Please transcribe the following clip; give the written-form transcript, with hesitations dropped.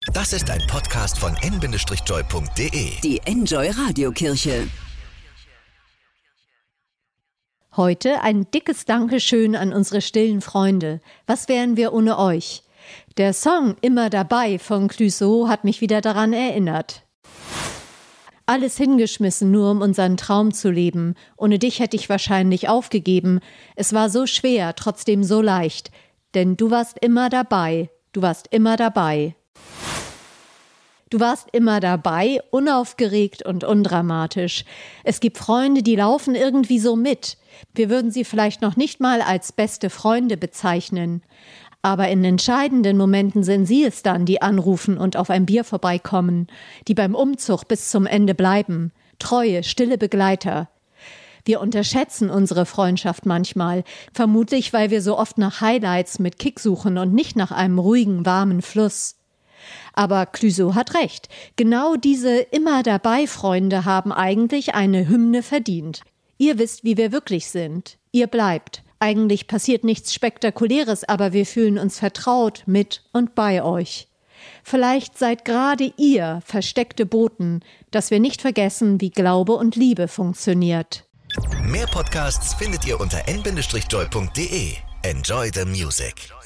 Das ist ein Podcast von n-joy.de. Die Enjoy Radiokirche. Heute ein dickes Dankeschön an unsere stillen Freunde. Was wären wir ohne euch? Der Song Immer dabei von Clouseau hat mich wieder daran erinnert. Alles hingeschmissen, nur um unseren Traum zu leben. Ohne dich hätte ich wahrscheinlich aufgegeben. Es war so schwer, trotzdem so leicht. Denn du warst immer dabei. Du warst immer dabei. Du warst immer dabei, unaufgeregt und undramatisch. Es gibt Freunde, die laufen irgendwie so mit. Wir würden sie vielleicht noch nicht mal als beste Freunde bezeichnen. Aber in entscheidenden Momenten sind sie es dann, die anrufen und auf ein Bier vorbeikommen, die beim Umzug bis zum Ende bleiben. Treue, stille Begleiter. Wir unterschätzen unsere Freundschaft manchmal, vermutlich weil wir so oft nach Highlights mit Kick suchen und nicht nach einem ruhigen, warmen Fluss. Aber Clouseau hat recht. Genau diese Immer-dabei-Freunde haben eigentlich eine Hymne verdient. Ihr wisst, wie wir wirklich sind. Ihr bleibt. Eigentlich passiert nichts Spektakuläres, aber wir fühlen uns vertraut mit und bei euch. Vielleicht seid gerade ihr versteckte Boten, dass wir nicht vergessen, wie Glaube und Liebe funktioniert. Mehr Podcasts findet ihr unter n-joy.de. Enjoy the music.